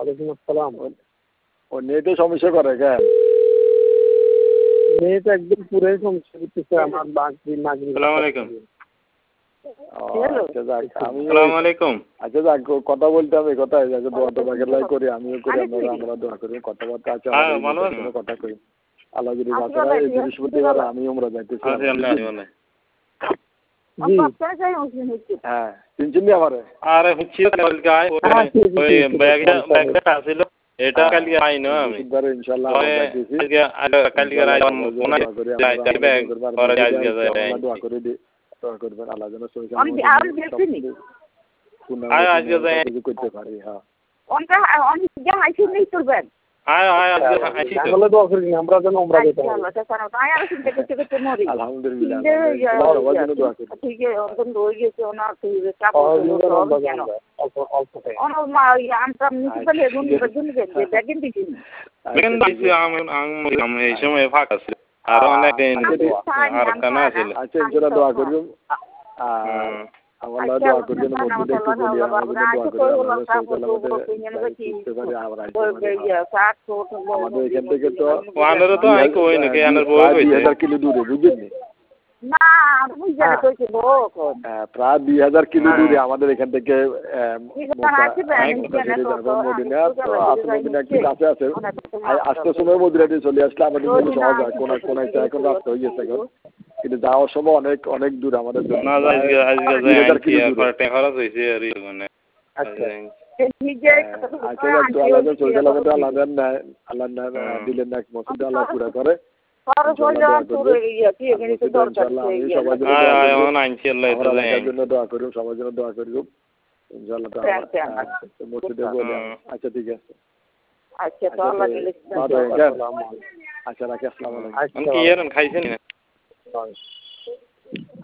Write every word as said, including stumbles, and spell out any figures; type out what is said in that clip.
ওয়ালাইকুম আসসালাম। ও নেটে সমস্যা করে কেন? নেট একদম পুরাই সমস্যা করতেছে আমার বাকি নাগরিক। আসসালামু আলাইকুম। আচ্ছা যাক আমি আসসালামু আলাইকুম। আচ্ছা যাক কথা বলতে হবে কথা দোয়া তো বাগের লাই করি আমিও করি আমরা আমরা দোয়া করি কথাবার্তা আছে হ্যাঁ আমাদের ভালো কোনো কথা কই আল্লাহ যদি বাঁচায় এই বৃহস্পতিবার আমি উমরা যাইতেছি আছি আল্লাহ বলে জি হ্যাঁ চিনচিনি আমারে আরে হচ্ছে কালকে আই ওই ব্যাগটা ব্যাগটা আছিল এটা কালকে আই না আমি ইনশাআল্লাহ আমরা যাইতেছি কালকে কালকে আই মনে যাই ব্যাগ পরে আজকে যাই দোয়া করে দি দোয়া করবেন আল্লাহ যেন সহিত আমি আর দেখছিনি আয় আজকে যাই করতে পারি হ্যাঁ অনকা অন যা আইছি নেই তুলবেন আয় আয় আজকে আইছি তো তাহলে দোয়া করি আমরা যেন উমরা যেতে পারি। আল্লাহ তাআলা তাই আর চিন্তা করতে করতে মরি আলহামদুলিল্লাহ সবার জন্য দোয়া করি ঠিক আছে অন্তত রয়ে গেছে ওনা তুই চাপ কেন অল্প অল্প টাইম অন মা আমটা নিতে পারলে গুণ গুণ গেছে দেখেন দিছি দেখেন দিছি আমি আমি এই সময় ফাঁকা ছিল আর অনেক দিন আর কানা ছিল আচ্ছা ইনশাআল্লাহ দোয়া করি আল্লাহ দোয়া করি যেন মসজিদে একটু বলি আমাদের দোয়া করি আল্লাহ আমাদের এখান থেকে তো ওয়ানের তো আই কই নাকি আনার বই কইছে দুই হাজার কিলো দূরে বুঝলি না বুঝা কইছে লোক প্রায় দুই হাজার কিলো দূরে আমাদের এখান থেকে মদিনা একটু কাছে আছে আসতে সময় মদিনাতে চলে আসলে আমাদের জন্য সহজ হয় কোন কোন একটা এখন রাস্তা হয়ে গেছে এখন কিন্তু যাওয়ার সময় অনেক অনেক দূর আমাদের জন্য না আজকে আজকে যাই আর খরচ হইছে আর মানে আচ্ছা আচ্ছা একটু আল্লাহ চলতে লাগবে আল্লাহ আল্লাহ দিলেন না মসজিদ আল্লাহ পুরা করে দোয়া করি সবার জন্য দোয়া করি ইনশাআল্লাহ মসজিদে বলে আচ্ছা ঠিক আছে আচ্ছা তো আল্লাহ আচ্ছা রাখি আসসালামু আলাইকুম কি এরন খাইছেন